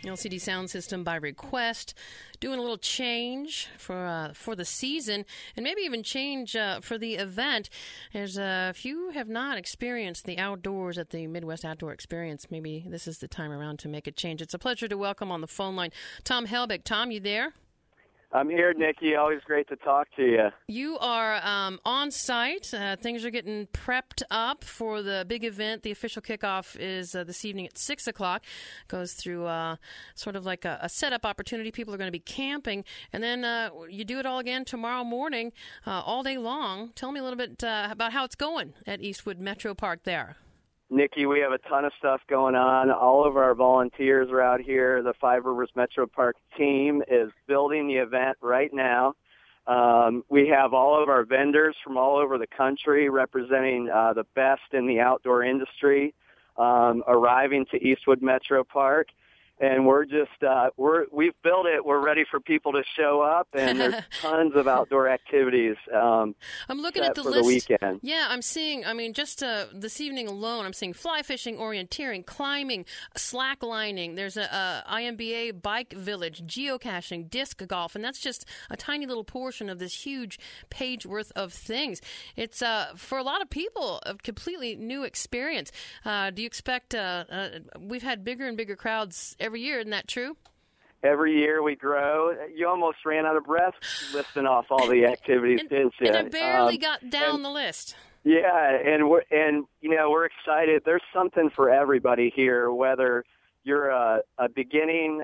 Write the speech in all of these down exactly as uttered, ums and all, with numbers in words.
L C D sound system by request, doing a little change for uh, for the season, and maybe even change uh, for the event. There's a few have not experienced the outdoors at the Midwest Outdoor Experience. Maybe this is the time around to make a change. It's a pleasure to welcome on the phone line Tom Helbig. Tom, you there? I'm here, Nikki. Always great to talk to you. You are um, on site. Uh, things are getting prepped up for the big event. The official kickoff is uh, this evening at six o'clock. Goes through uh, sort of like a, a setup opportunity. People are going to be camping. And then uh, you do it all again tomorrow morning, uh, all day long. Tell me a little bit uh, about how it's going at Eastwood Metro Park there. Nikki, we have a ton of stuff going on. All of our volunteers are out here. The Five Rivers Metro Park team is building the event right now. Um, we have all of our vendors from all over the country representing uh, the best in the outdoor industry um, arriving to Eastwood Metro Park. And we're just, uh, we're, we've built it. We're ready for people to show up, and there's tons of outdoor activities. Um, I'm looking set at the for list. The weekend. Yeah, I'm seeing, I mean, just uh, this evening alone, I'm seeing fly fishing, orienteering, climbing, slacklining. There's a, a I M B A bike village, geocaching, disc golf, and that's just a tiny little portion of this huge page worth of things. It's, uh, for a lot of people, a completely new experience. Uh, do you expect, uh, uh, we've had bigger and bigger crowds every year, isn't that true? Every year we grow. You almost ran out of breath listing off all the activities, and, didn't you? And I barely um, got down and, the list. Yeah, and we're and you know we're excited. There's something for everybody here, whether you're a, a beginning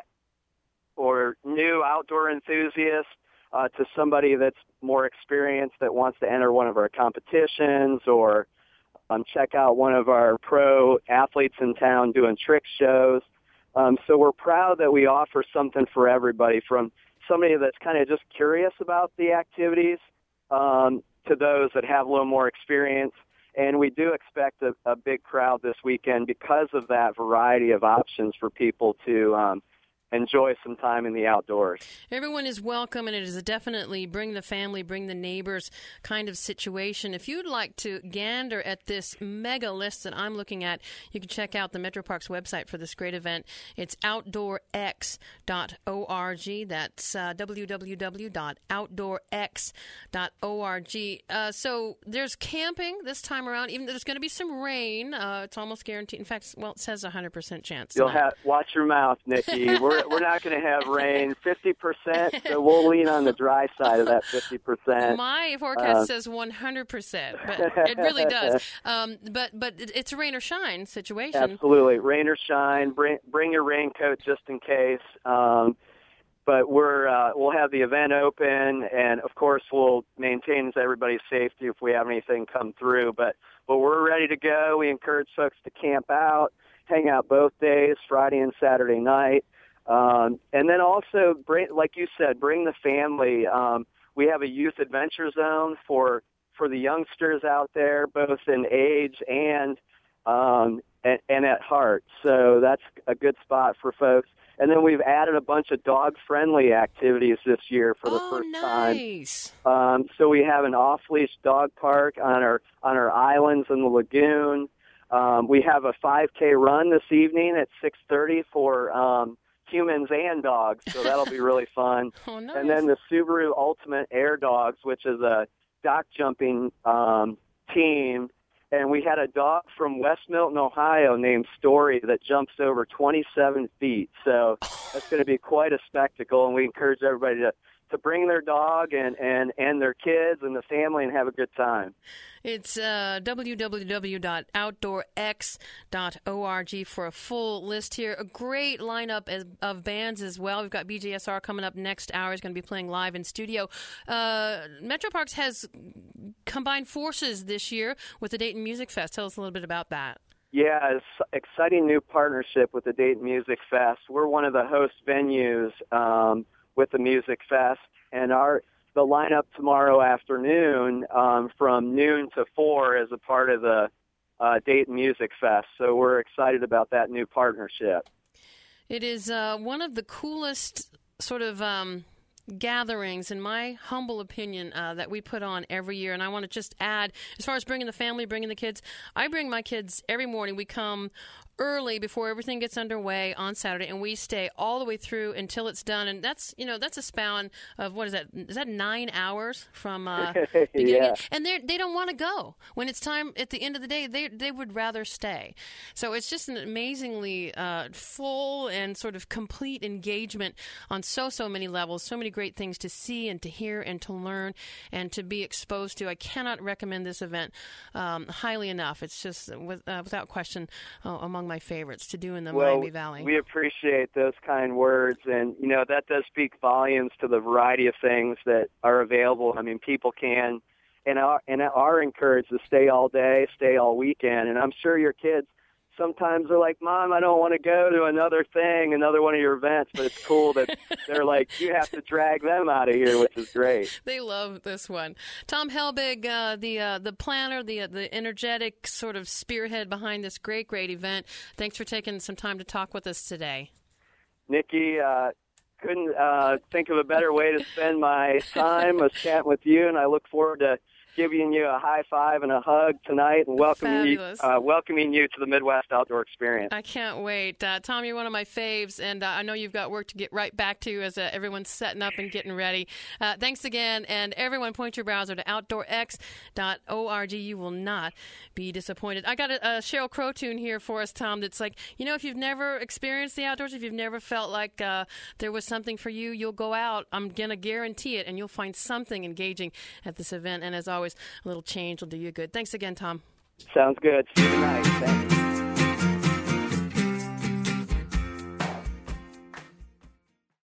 or new outdoor enthusiast uh, to somebody that's more experienced that wants to enter one of our competitions or um, check out one of our pro athletes in town doing trick shows. Um, so we're proud that we offer something for everybody, from somebody that's kind of just curious about the activities um, to those that have a little more experience. And we do expect a, a big crowd this weekend because of that variety of options for people to um, enjoy some time in the outdoors. Everyone is welcome, and it is a definitely bring the family, bring the neighbors kind of situation. If you'd like to gander at this mega list that I'm looking at, you can check out the Metro Parks website for this great event. It's outdoor x dot org. That's uh, w w w dot outdoor x dot org. Uh, so there's camping this time around, even though there's going to be some rain. Uh, it's almost guaranteed. In fact, well, it says a one hundred percent chance. You'll have, watch your mouth, Nikki. We're We're not going to have rain, fifty percent, so we'll lean on the dry side of that fifty percent. My forecast uh, says one hundred percent, but it really does. Um, but but it's a rain or shine situation. Absolutely. Rain or shine. Bring, bring your raincoat just in case. Um, but we're, uh, we'll have the event open, and, of course, we'll maintain everybody's safety if we have anything come through. But, but we're ready to go. We encourage folks to camp out, hang out both days, Friday and Saturday night. Um, and then also, bring, like you said, bring the family. Um, we have a youth adventure zone for for the youngsters out there, both in age and, um, and and at heart. So that's a good spot for folks. And then we've added a bunch of dog-friendly activities this year for the oh, first nice. time. Um, so we have an off-leash dog park on our on our islands in the lagoon. Um, we have a five K run this evening at six thirty for um, humans and dogs, so that'll be really fun. Oh, nice. And then the Subaru Ultimate Air Dogs, which is a dock jumping um, team, and we had a dog from West Milton, Ohio named Story that jumps over twenty-seven feet, so that's going to be quite a spectacle, and we encourage everybody to to bring their dog and, and, and their kids and the family and have a good time. It's uh, w w w dot outdoor x dot org for a full list here. A great lineup as, of bands as well. We've got B J S R coming up next hour. He's going to be playing live in studio. Uh, Metro Parks has combined forces this year with the Dayton Music Fest. Tell us a little bit about that. Yeah, it's an exciting new partnership with the Dayton Music Fest. We're one of the host venues um, with the Music Fest, and our the lineup tomorrow afternoon um, from noon to four is a part of the uh, Dayton Music Fest. So we're excited about that new partnership. It is uh, one of the coolest sort of um, gatherings, in my humble opinion, uh, that we put on every year. And I want to just add, as far as bringing the family, bringing the kids, I bring my kids every morning. We come early before everything gets underway on Saturday, and we stay all the way through until it's done. And that's, you know, that's a span of, what is that? Is that nine hours from uh, beginning? Yeah. And they they don't want to go. When it's time at the end of the day, they they would rather stay. So it's just an amazingly uh, full and sort of complete engagement on so, so many levels, so many great things to see and to hear and to learn and to be exposed to. I cannot recommend this event um, highly enough. It's just, with, uh, without question, uh, among my favorites to do in the well, Miami Valley. We appreciate those kind words, and, you know, that does speak volumes to the variety of things that are available. I mean, people can and are, and are encouraged to stay all day, stay all weekend, and I'm sure your kids sometimes are like, Mom, I don't want to go to another thing, another one of your events, but it's cool that they're like, you have to drag them out of here, which is great. They love this one. Tom Helbig, uh, the uh, the planner, the uh, the energetic sort of spearhead behind this great, great event. Thanks for taking some time to talk with us today. Nikki, uh, couldn't uh, think of a better way to spend my time was chatting with you, and I look forward to giving you a high five and a hug tonight and welcoming you, uh, welcoming you to the Midwest Outdoor Experience. I can't wait. Uh, Tom, you're one of my faves, and uh, I know you've got work to get right back to as uh, everyone's setting up and getting ready. Uh, thanks again, and everyone point your browser to outdoor x dot org. You will not be disappointed. I got a, a Sheryl Crow tune here for us, Tom, that's like, you know, if you've never experienced the outdoors, if you've never felt like uh, there was something for you, you'll go out. I'm going to guarantee it, and you'll find something engaging at this event, and as always, a little change will do you good. Thanks again, Tom. Sounds good. See you tonight. Thanks.